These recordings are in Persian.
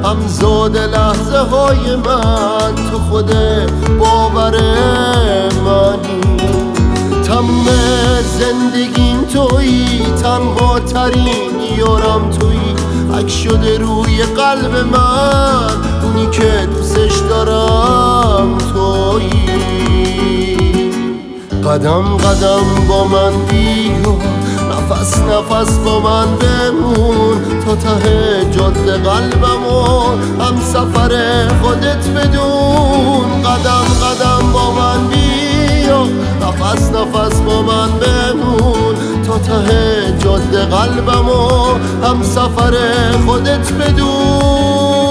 همزاد لحظه های من، تو خود باور منی. تموم زندگیم تویی، تنها ترین یارم تویی، عکس شده روی قلب من، اونی که دوستش دارم تویی. قدم قدم با من بیا، نفس نفس با من بمون، تا ته جاده قلبمون هم سفر خودت بدون. قدم قدم با من بیا، نفس نفس با من بمون، تا ته جاده قلبمون هم سفر خودت بدون.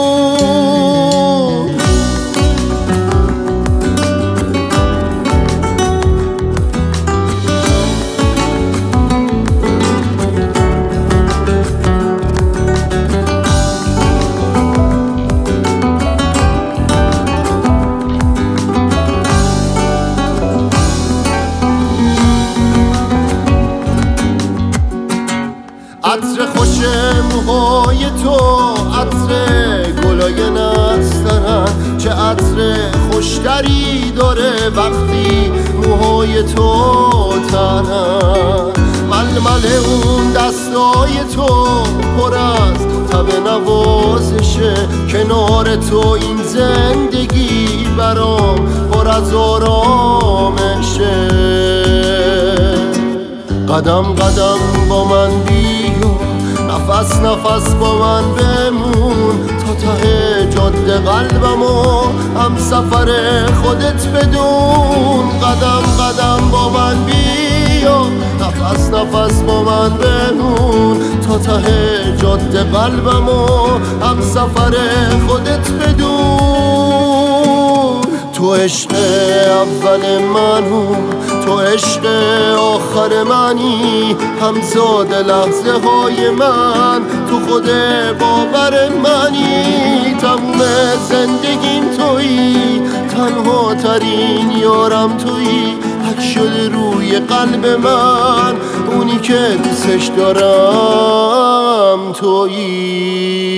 عطر خوش موهای تو، عطر گلای نسترن، چه عطر خوشتری داره وقتی موهای تو تنن. ململ اون دستای تو پر از تب نوازشه، کنار تو این زندگی برام پر از آرامشه. قدم قدم با من بیا، نفس نفس با من بمون، تا ته جاده قلبمو هم سفر خودت بدون. قدم قدم با من بیا، نفس نفس با من بمون، تا ته جاده قلبمو هم سفر خودت بدون. تو عشق اول منو، تو عشق آخر منی، همزاد لحظه های من، تو خود باور منی. تموم زندگیم تویی، تنها ترین یارم تویی، عکس شده روی قلب من، اونی که دوستش دارم تویی.